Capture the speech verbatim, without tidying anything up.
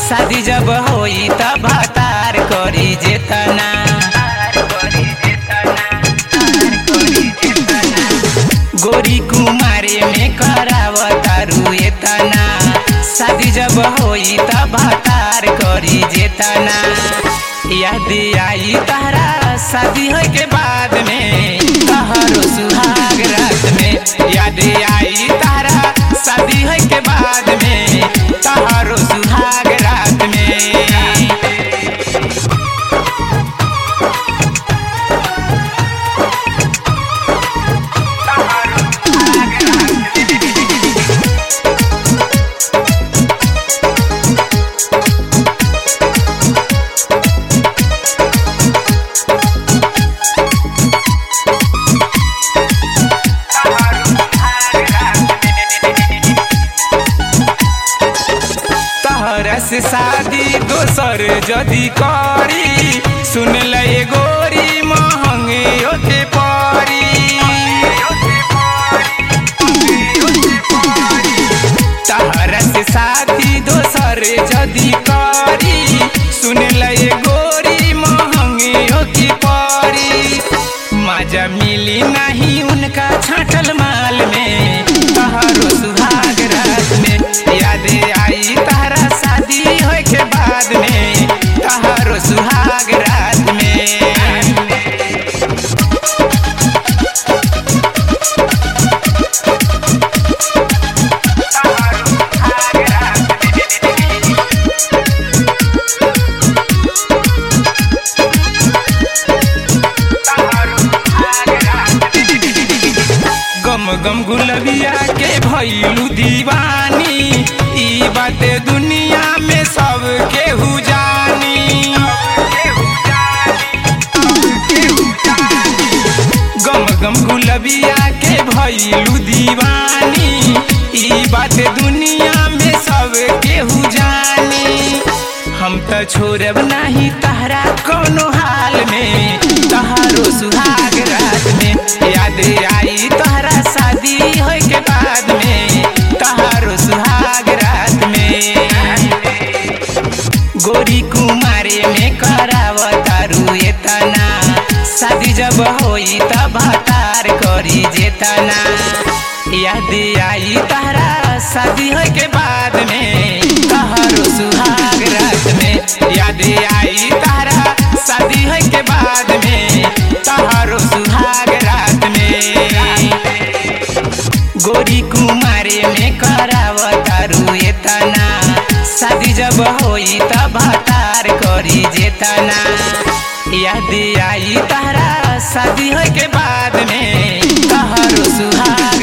शादी जब होई तब भतार करी जेतना। गोरी कुमारे में करावतारू एतना, शादी जब होई तब भतार करी जेतना। याद आई तारा शादी होए के बाद में तहरो सुहाग रात में, याद आई तारा शादी होए के बाद में तहरो सुहाग रात में। से शादी दोसर जदी करी, सुन ले गोरी महंगे होते परी। तहरा से शादी दोसर जदी करी, सुन ले गोरी महंगे होती परी। मजा मिली नहीं उनका छाटल माल में, तहरो सुहाग रात में। याद आई तारा शादी होए के बाद में तहरो सुहाग रात में। गम गम गुलबिया के भइलू दीवानी, ई बातें दुनिया में सब केहू जानी। गम गम गुलबिया के भइलू दीवानी, ई बातें दुनिया में सब केहू जानी। हम तो छोड़ब नहीं तहरा कोनो हाल में, तहरो सुहाग रात में। याद आई तहरा शादी होए के बाद में तहरो सुहाग रात में। गोरी कुमारे में करावतारू एतना, शादी जब होई तब भतार करी जेतना। याद आई तहरा शादी होए के बाद में तहरो सुहाग रात में। याद आई तहरा शादी होए के बाद में तहरो सुहाग रात में। गोरी कुमारे में करावतारू एतना, शादी जब होई तब भतार करी जेतना। याद आई तारा शादी होए के बाद में तहरो सुहाग